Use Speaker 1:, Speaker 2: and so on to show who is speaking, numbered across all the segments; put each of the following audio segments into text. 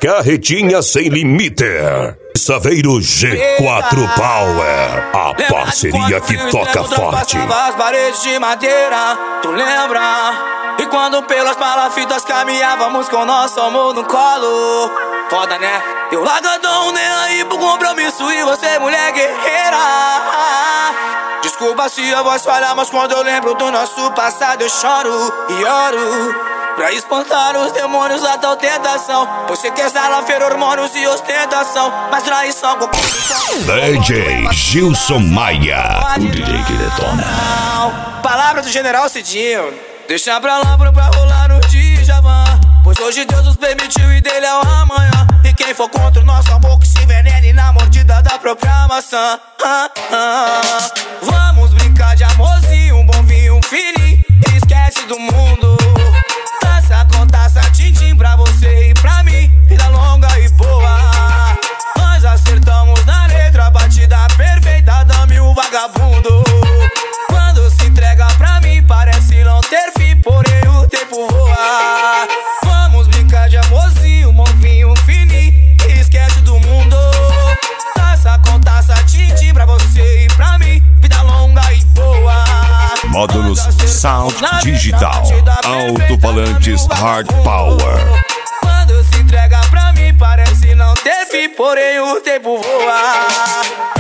Speaker 1: Carretinha sem limite. Saveiro G4 Power, a parceria que toca forte.
Speaker 2: As paredes de madeira, tu lembra? E quando pelas palafitas caminhávamos com nosso amor no colo. Foda, né? Eu largadão, nem aí pro compromisso e você, mulher guerreira. Desculpa se a voz falha, mas quando eu lembro do nosso passado eu choro e oro. Pra espantar os demônios da tal tentação. Você quer salafeiro, hormônios e ostentação, mas traição com
Speaker 1: DJ Gilson Maia, o DJ que detona.
Speaker 2: Palavra do General Cidinho. Deixa pra lá pra rolar no Djavan, pois hoje Deus nos permitiu e dele é o amanhã. E quem for contra o nosso amor que se envenene na mordida da própria maçã. Vamos brincar de amorzinho, um bom vinho, um fininho. Esquece do mundo. Taça com taça, tintim pra você e pra mim. Vida longa e boa. Nós acertamos na letra, batida perfeita, dame o vagabundo. Quando se entrega pra mim, parece não ter fim, porém o tempo voa. Vamos brincar de amorzinho, um bom vinho, um fininho. Esquece do mundo. Taça com taça, tintim pra você e pra mim. Vida longa e boa.
Speaker 1: Módulos Sound Digital, alto-falantes Hard Power.
Speaker 2: Quando se entrega pra mim, parece não ter fim, porém o tempo voa.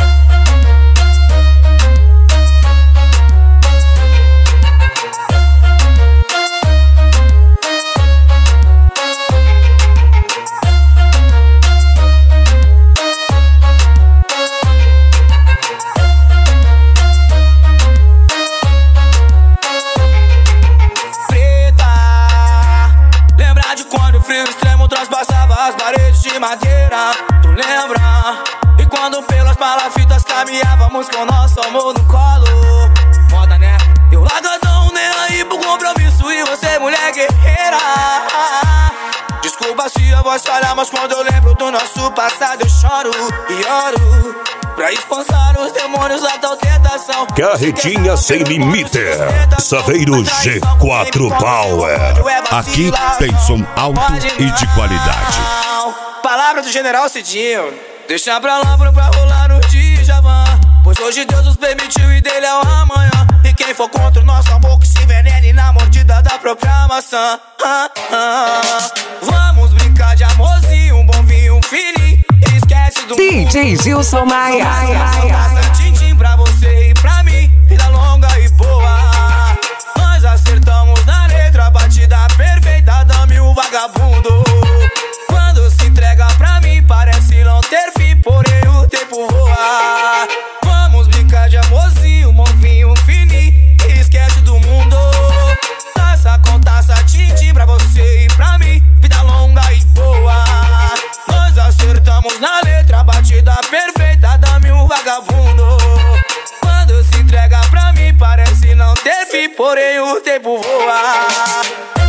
Speaker 2: Transpassava as paredes de madeira, tu lembra? E quando pelas palafitas caminhávamos com nosso amor no colo. Foda, né? Eu largadão, nem aí pro compromisso e você, mulher guerreira. Desculpa se a voz falha, mas quando eu lembro do nosso passado eu choro e oro. Pra espantar os demônios da tal tentação.
Speaker 1: Carretinha sem limite. Saveiro G4 Power. Aqui tem som alto e de qualidade.
Speaker 2: Palavra do General Cidinho. Deixa pra lá pra rolar no Djavan, pois hoje Deus nos permitiu e dele é o amanhã. E quem for contra o nosso amor que se envenene na mordida da própria maçã. Vamos brincar de amorzinho, um bom vinho, um fininho. Esquece do
Speaker 3: DJ Gilson Maia.
Speaker 2: Tintim pra você e pra mim. Vida longa e boa. Nós acertamos na letra, batida perfeita, dame o vagabundo. Quando se entrega pra mim, parece não ter fim, porém o tempo voa. Vamos brincar de amorzinho, um bom vinho, um fininho. Esquece do mundo. Taça com taça, tintim pra você e pra mim. Vida longa e boa. Nós acertamos na letra, batida perfeita, dame um vagabundo. Quando se entrega pra mim, parece não ter fim, porém o tempo voa.